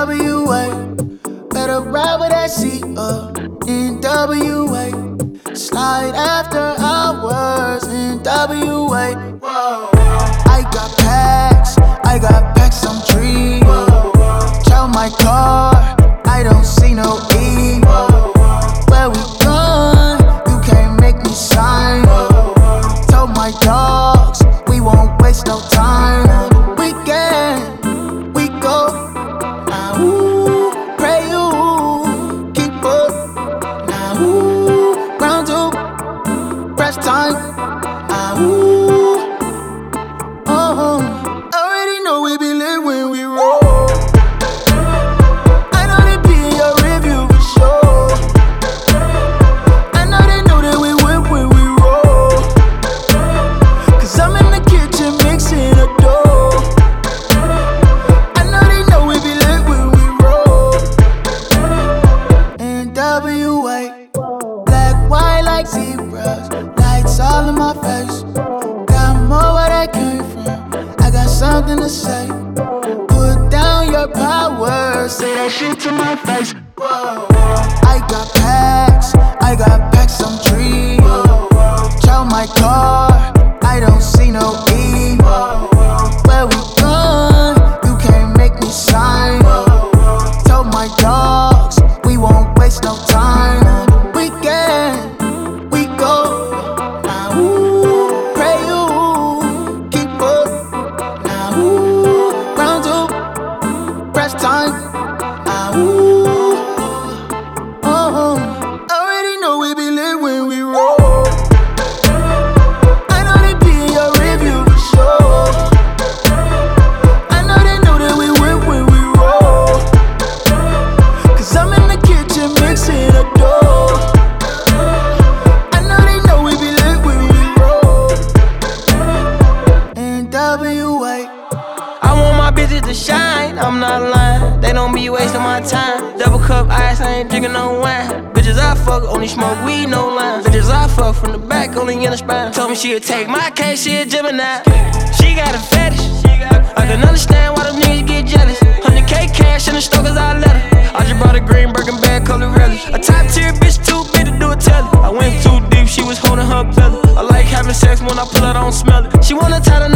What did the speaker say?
NWA. Better ride with that seat up. NWA. Slide after hours. NWA. Whoa. I got packs, I'm dreaming. Tell my car, I don't see no E. Where we going? You can't make me sign. Tell my dogs, we won't waste no time. We go. Now ooh, pray you keep up. Now ooh, round two, press time. Now ooh, already know we be lit when we roll. I know they be in your review for sure. I know they know that we win when we roll. Cause I'm in the kitchen mixing a dough. I know they know we be lit when we roll. NWA. Black, white like zebras. Lights all in my face. Got more where that came from. I got something to say. Put down your power. Say that shit to my face. Whoa. I got packs, I'm dreaming. Tell my car, I don't see no E. Where we going? You can't make me sign. Tell my dogs, we won't waste no time. We go. Now ooh, pray you keep up. Now ooh, round two, press time. Now ooh, already know we be lit when we roll. I know they be in your review for sure. I know they know that we win when we roll. Cause I'm in the kitchen mixing a dough. I know they know we be lit when we roll. NWA. I want my bitches to shine, I'm not lying. They don't be wasting my time. Double cup ice, I ain't drinking no wine. Bitches I fuck, only smoke weed, no line. Bitches I fuck from the back, only in the spine. Told me she'd take my case, she a Gemini. She got a fetish. I can understand why them niggas get jealous. 100K cash in the store cause I let her. I just brought a green Birkin bag, color relish. A top tier bitch, too big to do a telly. I went too deep, she was holding her belly. I like having sex when I pull it, I don't smell it. She wanna tie the